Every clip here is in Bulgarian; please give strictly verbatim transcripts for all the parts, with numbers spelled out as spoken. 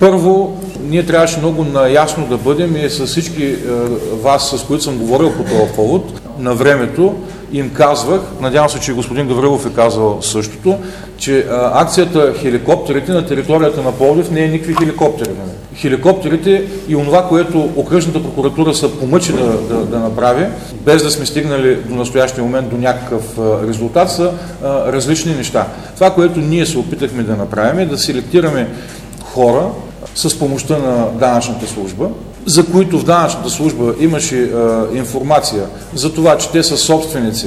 Първо, ние трябваше много наясно да бъдем и с всички е, вас, с които съм говорил по този повод, на времето им казвах, надявам се, че и господин Гаврилов е казал същото, че е, акцията хеликоптерите на територията на Пловдив не е никакви хеликоптери. Хеликоптерите и онова, което окръжната прокуратура са помъчи да, да, да направи, без да сме стигнали до настоящия момент до някакъв е, резултат, са е, различни неща. Това, което ние се опитахме да направим, е да селектираме хора с помощта на данъчната служба, за които в данъчната служба имаше е, информация за това, че те са собственици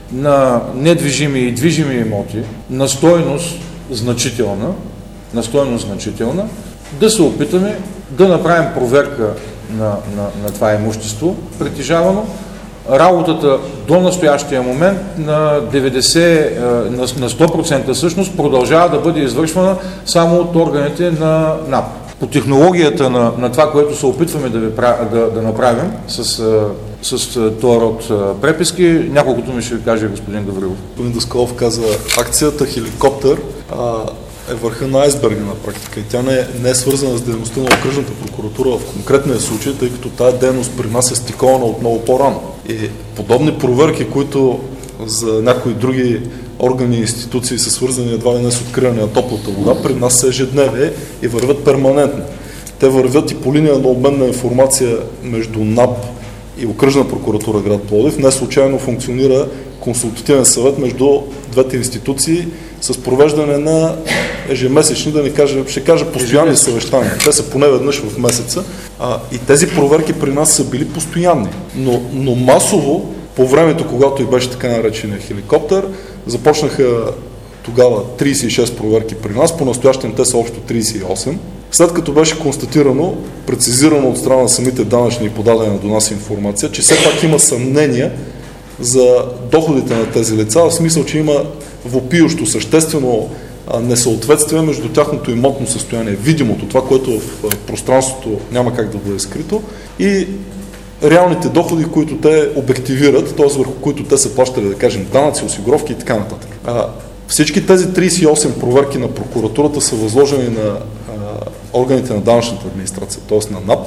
на недвижими и движими имоти, на стойност значителна, на стойност значителна, да се опитаме да направим проверка на, на, на това имущество, притежавано. Работата до настоящия момент на деветдесет, на сто процента всъщност продължава да бъде извършвана само от органите на НАП. По технологията на, на това, което се опитваме да, ви, да, да направим с, с, с този род преписки, няколкото ми ще ви каже господин Гаврилов. Господин Даскалов каза, акцията хеликоптер а, е върха на айсберга на практика и тя не е, не е свързана с дейността на окръжната прокуратура в конкретния случай, тъй като тая дейност при нас е стикована от много по-рано. И подобни проверки, които за някои други органи и институции са свързани едва ли не с откриване на топлата вода, при нас са ежедневие и вървят перманентно. Те вървят и по линия на обмен на информация между НАП и окръжна прокуратура град Пловдив. Не случайно функционира консултативен съвет между двете институции с провеждане на ежемесечни, да не кажа, ще кажа постоянни съвещания. Те са поне веднъж в месеца. А, и тези проверки при нас са били постоянни. Но, но масово, по времето, когато и беше така наречения хеликоптер, започнаха тогава тридесет и шест проверки при нас, по-настоящем те са общо тридесет и осем. След като беше констатирано, прецизирано от страна на самите данъчни и подадена до нас информация, че все пак има съмнения за доходите на тези лица, в смисъл, че има въпиещо съществено несъответствие между тяхното имотно състояние, видимото, това, което в пространството няма как да бъде скрито, и реалните доходи, които те обективират, т.е. върху които те са плащали, да кажем, данъци, осигуровки и така нататък. А, всички тези тридесет и осем проверки на прокуратурата са възложени на а, органите на данъчната администрация, т.е. на НАП,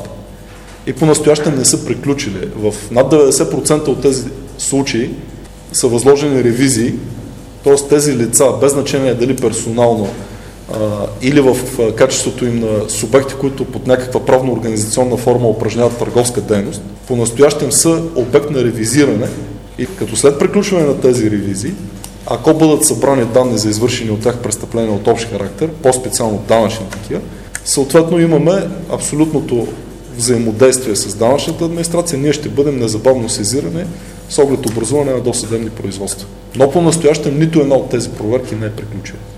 и по-настоящем не са приключили. В над деветдесет процента от тези случаи са възложени ревизии, т.е. тези лица, без значение дали персонално а, или в а, качеството им на субекти, които под някаква правно-организационна форма упражняват търговска дейност, по-настоящем са обект на ревизиране и като след приключване на тези ревизии, ако бъдат събрани данни за извършени от тях престъпления от общ характер, по-специално данъчни такива, съответно имаме абсолютното взаимодействие с данъчната администрация, ние ще бъдем незабавно сезирани с оглед образуване на досъдебни производства. Но по-настоящем нито една от тези проверки не е приключена.